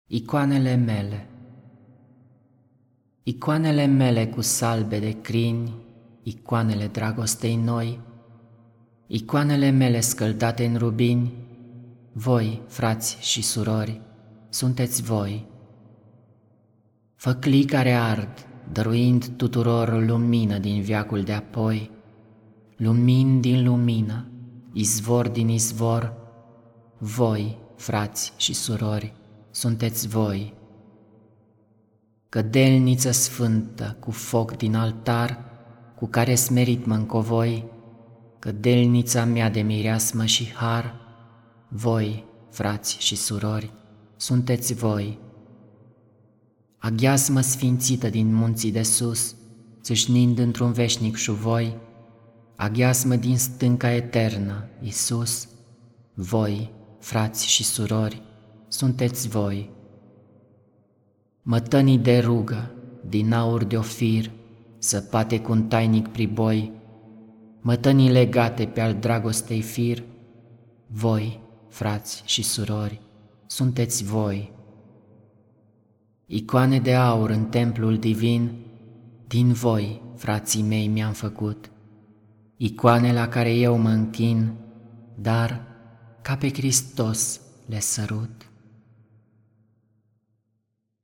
Icoanele mele. Icoanele mele cu salbe de crini, icoanele dragostei noi, icoanele mele scăldate în rubini, voi, frați și surori, sunteți voi. Făclii care ard, dăruind tuturor lumină din veacul de apoi, lumini din lumină, izvor din izvor, voi, frați și surori, sunteți voi. Cădelniță sfântă cu foc din altar, cu care smerit mă încovoi, cădelnița mea de mireasmă și har, voi, frați și surori, sunteți voi. Aghiasmă sfințită din munții de sus, țâșnind într-un veșnic șuvoi, aghiasmă din stânca eternă, Iisus, voi, frați și surori, sunteți voi. Mătănii de rugă, din aur de ofir, săpate cu un tainic priboi, mătănii legate pe al dragostei fir, voi, frați și surori, sunteți voi. Icoane de aur în templul divin, din voi, frații mei, mi-am făcut, icoane la care eu mă închin, dar, ca pe Hristos, le sărut.